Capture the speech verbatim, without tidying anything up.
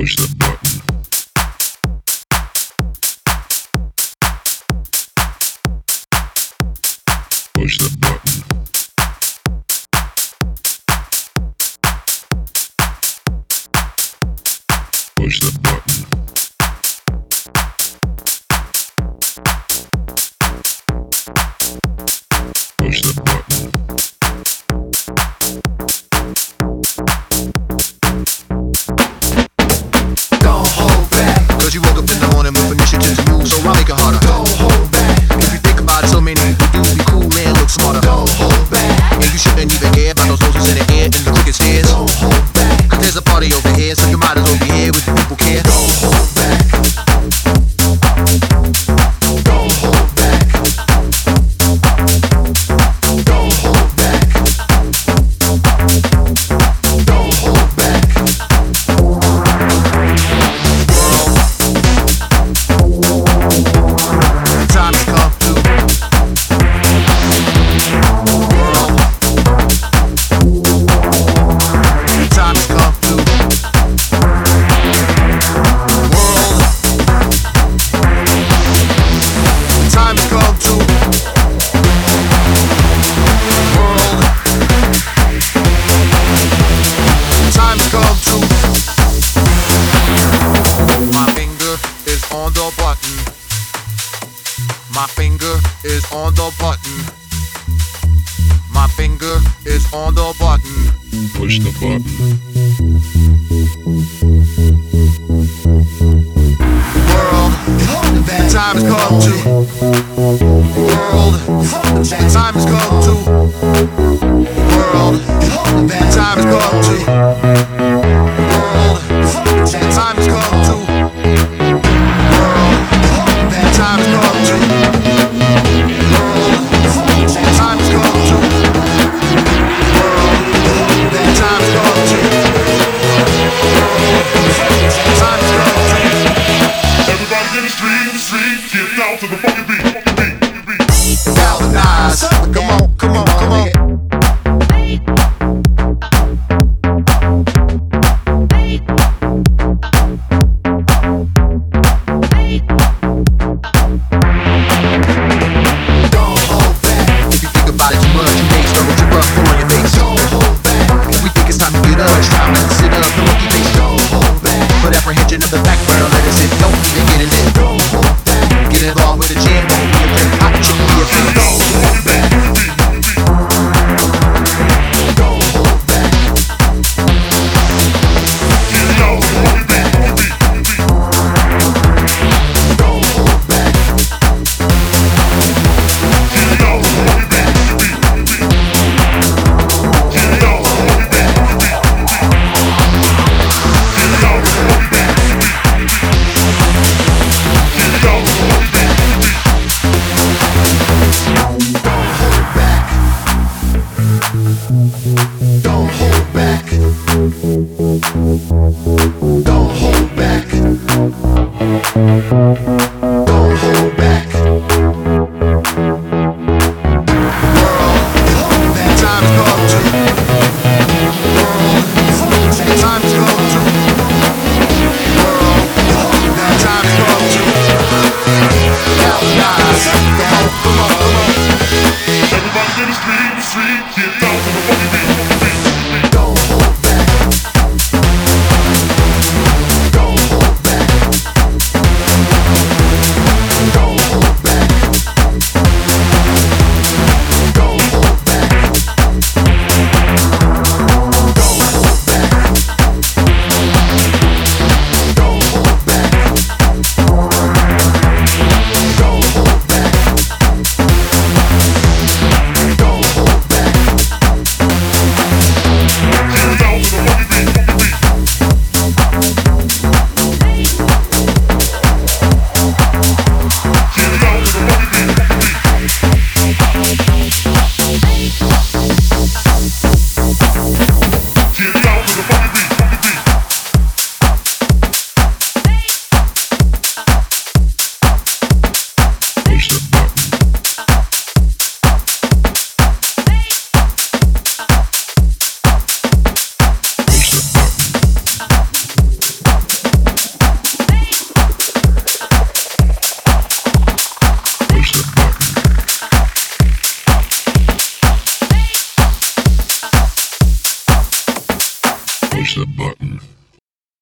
Push the button. Push the button. Push the button. Push the button. Don't hold back. Cause you woke up in the morning with initiative to move, so I make it harder. Don't hold back. If you think about it, so many people do be cool and look smarter. Don't hold back. And you shouldn't even care about those roses in the air and the crooked stairs. Don't hold back. Cause there's a party over here, so you might as well be here with the people care. Don't hold back. Don't hold back. Don't hold back. Don't hold back. Time has come to world. Time has come to world. Time has come to world. Time has come to. My finger is on the button. My finger is on the button. My finger is on the button. Push the button. World, the time has come to. World, the time has come to. World, the time has come to. World, the time has come to. World, the time has come to. World, the time has come to. World, the time has come to. World, the time has come to. Everybody in the street, in the street, get down to the fucking Push the button.